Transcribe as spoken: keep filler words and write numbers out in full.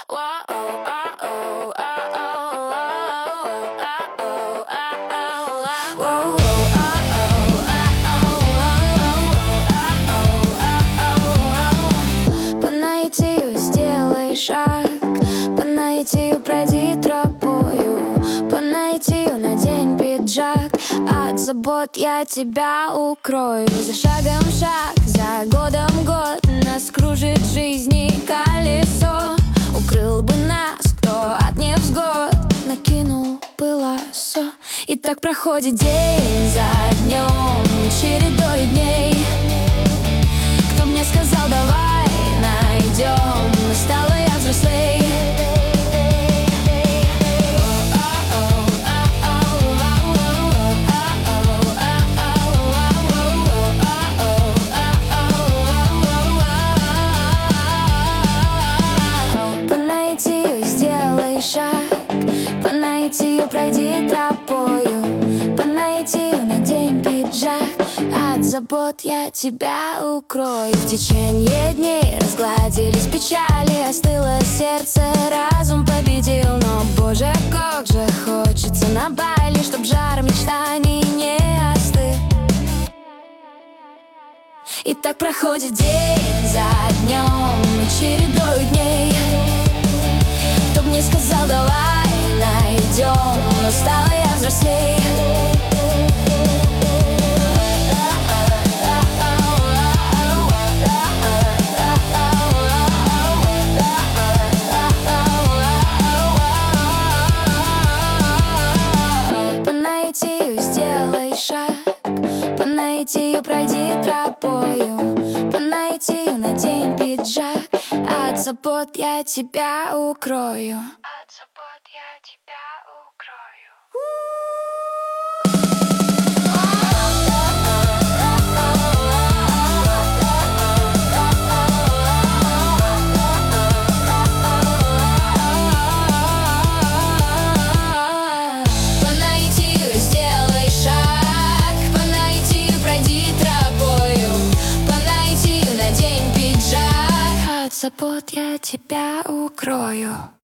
По наитию сделай шаг, по наитию пройди тропою, по наитию надень пиджак. От забот я тебя укрою. За шагом шаг, за годом год, нас кружит жизни колесо. Укрыл бы нас кто от невзгод, накинул бы лассо. И так проходит день за днем, чередой дней. Кто мне сказал, давай найдем, стала я взрослей. По наитию сделай шаг, по наитию пройди тропою, по наитию надень пиджак. От забот я тебя укрою. В течение дней разгладились печали, остыло сердце, разум победил. Но, боже, как же хочется на Бали, чтоб жар мечтаний не остыл. И так проходит день за днем, чередой дней. Кто б мне сказал, давай найдем, но стала я взрослей. По наитию сделай шаг, по наитию пройди тропою, по наитию надень пиджак. От забот я тебя укрою. От забот я тебя укрою. По наитию сделай шаг, по наитию пройди тропою, по наитию надень пиджак. От забот я тебя укрою.